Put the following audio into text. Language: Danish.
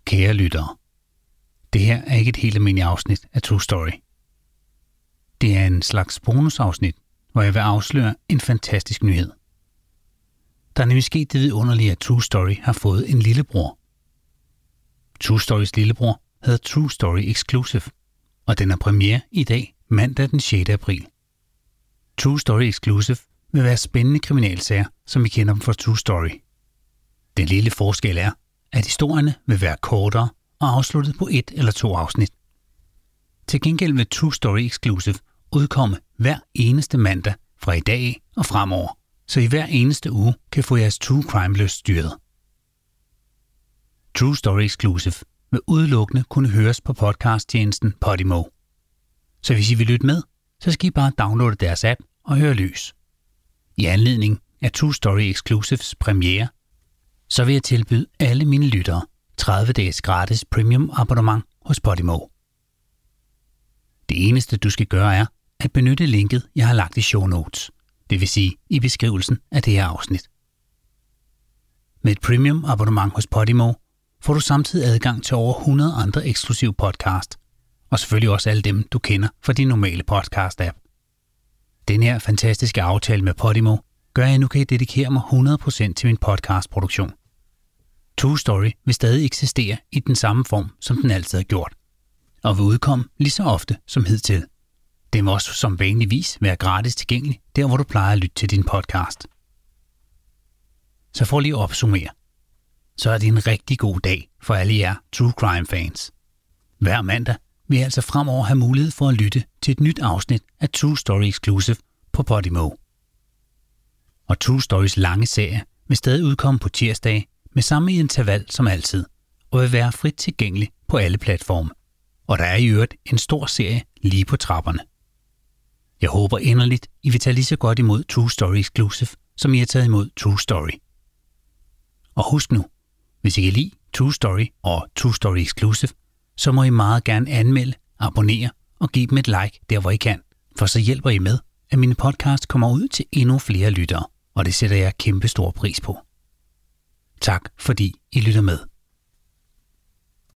Kære lyttere, det her er ikke et helt almindeligt afsnit af True Story. Det er en slags bonusafsnit, hvor jeg vil afsløre en fantastisk nyhed. Der er nemlig sket det vidunderlige, at True Story har fået en lillebror. True Storys lillebror hedder True Story Exclusive, og den er premiere i dag, mandag den 6. april. True Story Exclusive vil være spændende kriminalsager, som vi kender dem fra True Story. Den lille forskel er, at historierne vil være kortere og afsluttet på 1 eller 2 afsnit. Til gengæld vil True Story Exclusive udkomme hver eneste mandag fra i dag og fremover, så I hver eneste uge kan få jeres true crime-lyst styret. True Story Exclusive vil udelukkende kunne høres på podcasttjenesten Podimo. Så hvis I vil lytte med, så skal I bare downloade deres app og høre løs. I anledning af True Story Exclusives premiere, så vil jeg tilbyde alle mine lyttere 30 dages gratis premium abonnement hos Podimo. Det eneste du skal gøre er at benytte linket, jeg har lagt i show notes, det vil sige i beskrivelsen af det her afsnit. Med et premium abonnement hos Podimo får du samtidig adgang til over 100 andre eksklusive podcast, og selvfølgelig også alle dem, du kender fra din normale podcast-app. Den her fantastiske aftale med Podimo gør, at jeg nu kan dedikere mig 100% til min podcastproduktion. True Story vil stadig eksistere i den samme form, som den altid har gjort, og vil udkomme lige så ofte som hidtil. Den vil også som vanligvis være gratis tilgængelig, der hvor du plejer at lytte til din podcast. Så for lige at opsummere, så er det en rigtig god dag for alle jer True Crime fans. Hver mandag vil jeg altså fremover have mulighed for at lytte til et nyt afsnit af True Story Exclusive på Podimo. Og True Storys lange serie vil stadig udkomme på tirsdage med samme interval som altid, og vil være frit tilgængelig på alle platforme. Og der er i øvrigt en stor serie lige på trapperne. Jeg håber inderligt, I vil tage lige så godt imod True Story Exclusive, som I har taget imod True Story. Og husk nu, hvis I kan lide True Story og True Story Exclusive, så må I meget gerne anmelde, abonnere og give dem et like der hvor I kan, for så hjælper I med, at mine podcast kommer ud til endnu flere lyttere, og det sætter jeg kæmpe stor pris på. Tak fordi I lytter med.